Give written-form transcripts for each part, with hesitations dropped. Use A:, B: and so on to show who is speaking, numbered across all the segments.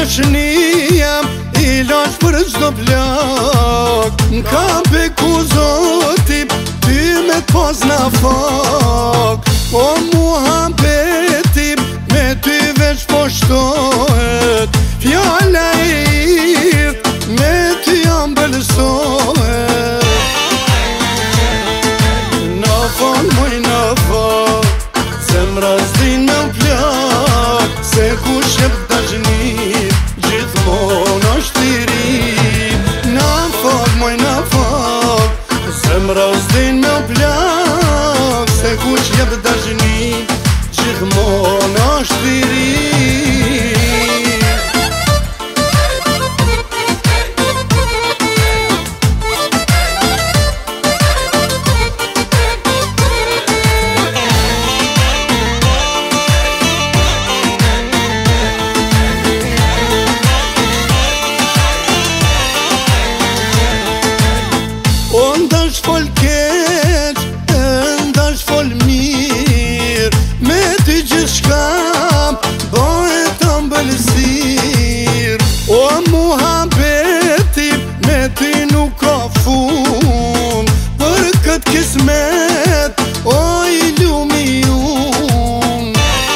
A: dashnia ilaç për çdo plak. Kam beku zoti ty me t'pas na fak. O muhabeti me ty veç po shtohet. Fjala e irt me ty jam bëllësohet. Na fal moj na fal, zemra s'din me plak. Se kush jep dashnit, gjithmon është i ri. Na fal moj na fal, zemra s'din me plak. Se kush jep dashnit, gjithmon është i ri. Ndash fol keq, ndash fol mirë. Me ty gjithçka bëhet ëmbëlsirë. O muhabeti me ty nuk ka fund. Për këtë kismet, o i lumi unë.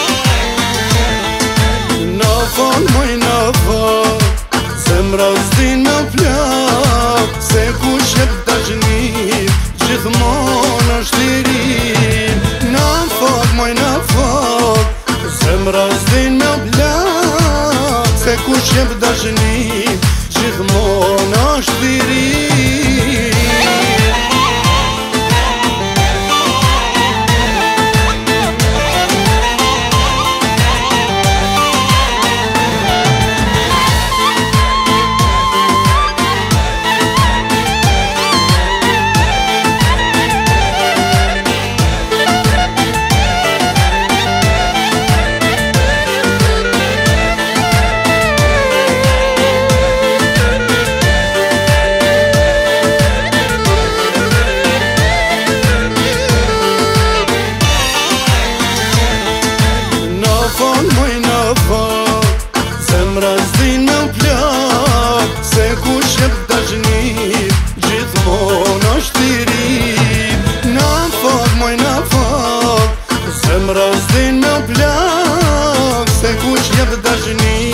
A: Na fal moj na fal, zemra s'din me plak. Se kush jep dashnit, gjithmon është i ri. Na fal moj na fal, zemra s'din me plak. Se kush jep dashnit, gjithmon është i ri. Moj na fal, zemra s'din me plak. Se kush jep dashnit, gjithmon është i ri. Na fal moj na fal, zemra s'din me plak. Se kush jep dashnit,